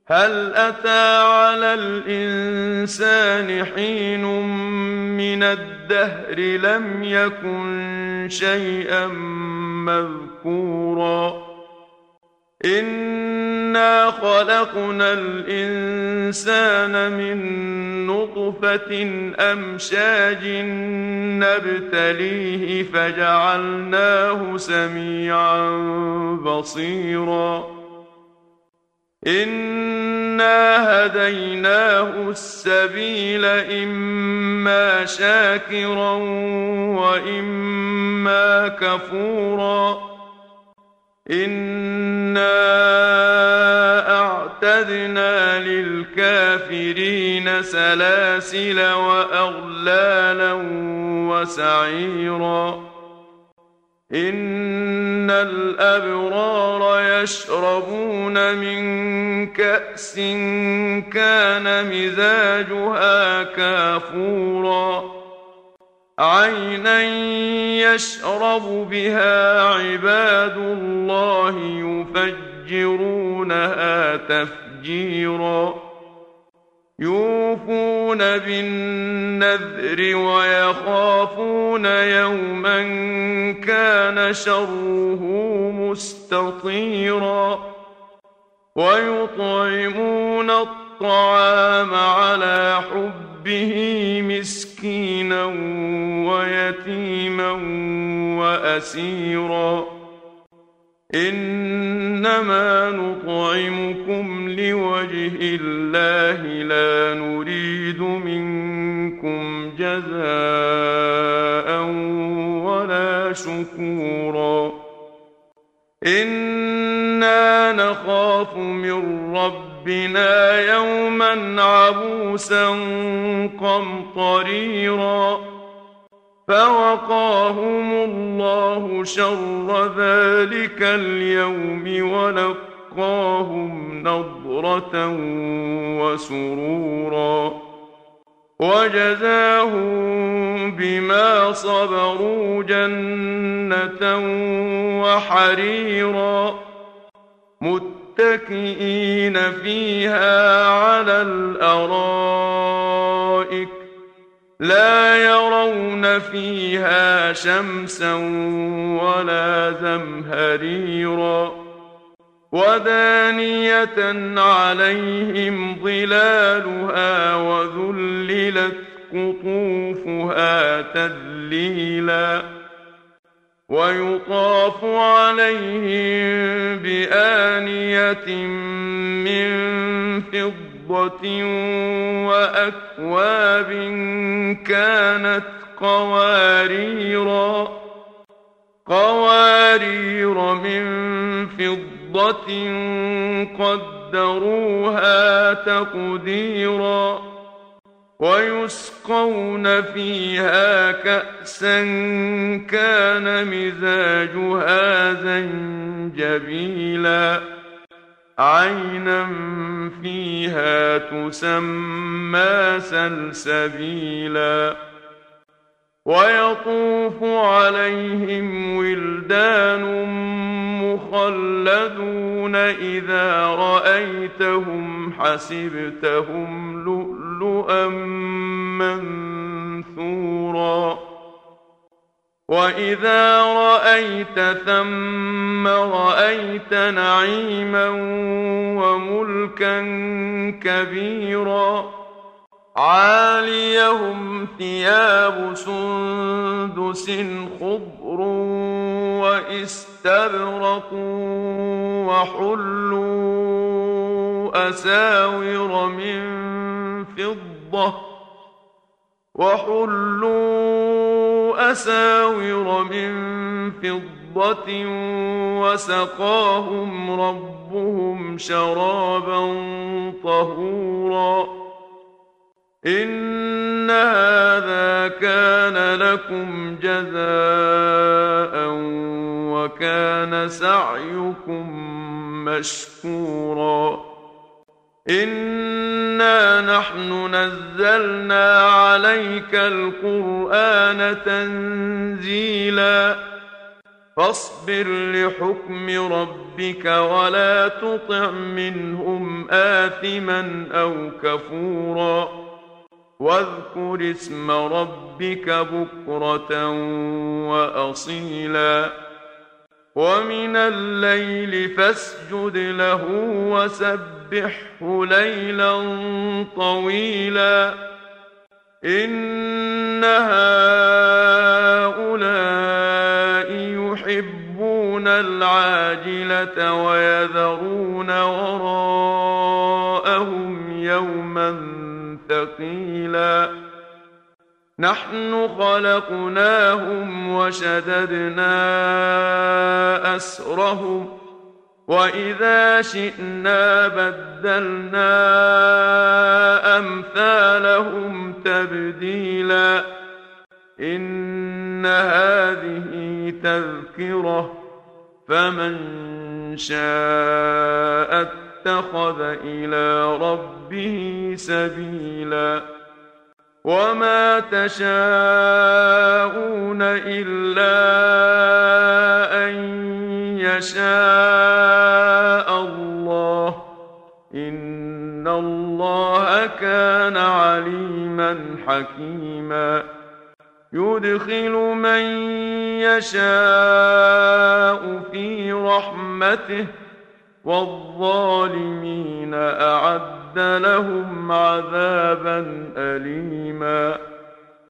هل أتى على الإنسان حين من الدهر لم يكن شيئا مذكورا إنا خلقنا الإنسان من نطفة أمشاج نبتليه فجعلناه سميعا بصيرا إنا هديناه السبيل إما شاكرا وإما كفورا إنا أعتدنا للكافرين سلاسل وأغلالا وسعيرا إن الأبرار يشربون من كأس كان مزاجها كافورا عينا يشرب بها عباد الله يفجرونها تفجيرا يوفون بالنذر ويخافون يوما كان شره مستطيرا ويطعمون الطعام على حبه مسكينا ويتيما وأسيرا إنما نطعمكم لوجه الله لا نريد منكم جزاء ولا شكورا إنا نخاف من ربنا يوما عبوسا قمطريرا فوقاهم الله شر ذلك اليوم ولقاهم نضرة وسرورا وجزاهم بما صبروا جنة وحريرا متكئين فيها على الأرائك لا يرون فيها شمسا ولا زمهريرا ودانية عليهم ظلالها وذللت قطوفها تذليلا ويطاف عليهم بآنية من فضة وأكواب كانت قوارير من فضة قدروها تقديرا ويسقون فيها كأسا كان مزاجها زنجبيلا عينا فيها تسمى سلسبيلا ويطوف عليهم ولدان مخلدون إذا رأيتهم حسبتهم لؤلؤا منثورا وإذا رأيت ثم رأيت نعيما وملكا كبيرا عاليهم ثياب سندس خضر واستبرق وحلوا أساور من فضة وسقاهم ربهم شرابا طهورا إن هذا كان لكم جزاء وكان سعيكم مشكورا إنا نحن نزلنا عليك القرآن تنزيلا فاصبر لحكم ربك ولا تطع منهم آثما أو كفورا واذكر اسم ربك بكرة وأصيلا ومن الليل فاسجد له وسبحه ليلا طويلا إن هؤلاء يحبون العاجلة ويذرون وراءهم يوما ثقيلا نحن خلقناهم وشددنا أسرهم وإذا شئنا بدلنا أمثالهم تبديلا إن هذه تذكرة فمن شاء اتخذ إلى ربه سبيلا وما تشاءون إلا أن يشاء الله إن الله كان عليما حكيما يدخل من يشاء في رحمته والظالمين أعد لهم عذابا أليما